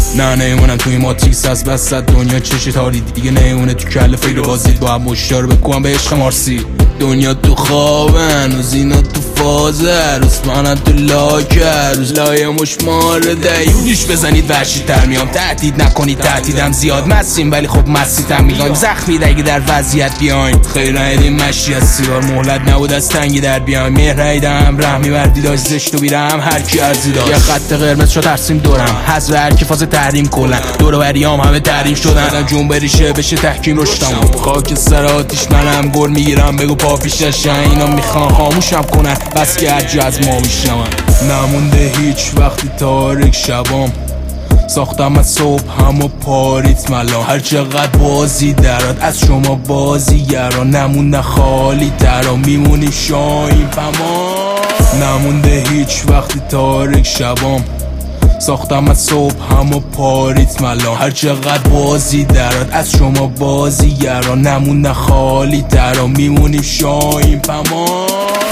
نه نیمونم توی ماتریکس از بس دنیا چشه تاریدی دیگه نیمونه تو کل فکر بازید با هم مشتار بکنم به عشق مارسی دنیا تو خوابن روز اینا تو فازه روز منم تو لاکر روز لایه مشمار دیونیش بزنید وحشی تر میام تهدید نکنید تهدیدم زیاد مسیم ولی خب مسیتم میگایم زخمی دگی در وضعیت بیاین خیر نهیدیم مشی از سیگار مهلت نبود از تنگی در بیایم مهر نیدم رحمی بردی داشت زشت و بیرم هرکی ارزی داشت یه خط قرمز شد ترسیم دورم حذف هرکی فاز تحریم کلن دور و بریام همه تحریم شدن جون بریشه بشه تحکیم رشتم خاک سر آتیش منم گر میگیرم بگو پاپیش داشتن اینا میخوان خاموشم کنن بس که هرجا از ما میشنون نمونده هیچ وقتی تاریک شبام ساختم از صبح همو پاریت ملا هر چقدر بازی درات از شما بازیگران نمونده خالی ترا میمونی شاین پمان نمونده هیچ وقتی تاریک شبام ساختم از صبح همو پاریت ملا هر چقدر بازی درات از شما بازیگران نمونده خالی ترا میمونی شاین پمان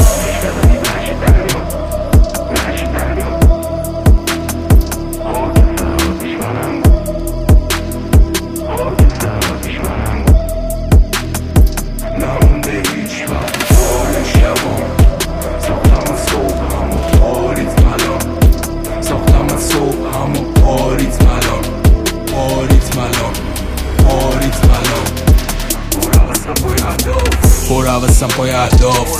پرهوسم پای اهداف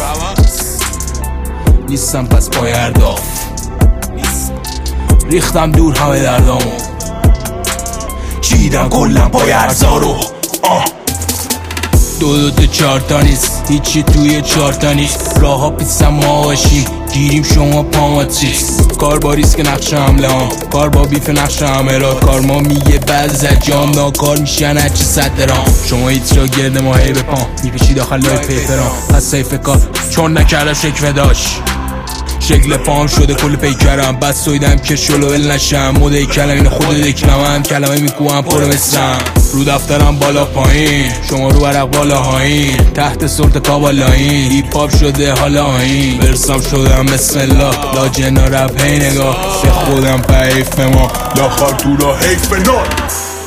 نیستم پس پای ارداف ریختم دور همه دردامو چیدم کلم پای ارزارو دو چارتا نیست هیچی توی چارتا نیست راه ها پیستم ما باشیم گیریم شما پاماتریکس کار با ریسک نقش حمله ها کار با بیف نقش همه را کار ما میگه بعد زجام ناکار میشن هرچی صد درام شما هیچ را گرد ما هی بپام میپیشی داخل لای پیپرام پس سیف کار چون نکردم شکوه داشت شکل پام شده کل پیکرم بس سویدم که شلوول نشم مده کلم اینو خود دکلمم کلمه میکوهم پر مثلم رو دفترم بالا پایین شما رو برق بالا هایین تحت سلط کابالاین هیپ هاپ شده حالا آین برسام شدم بسم الله لا جنا رپ هی نگاه به خودم به حیف ما لا خار تو را حیف نار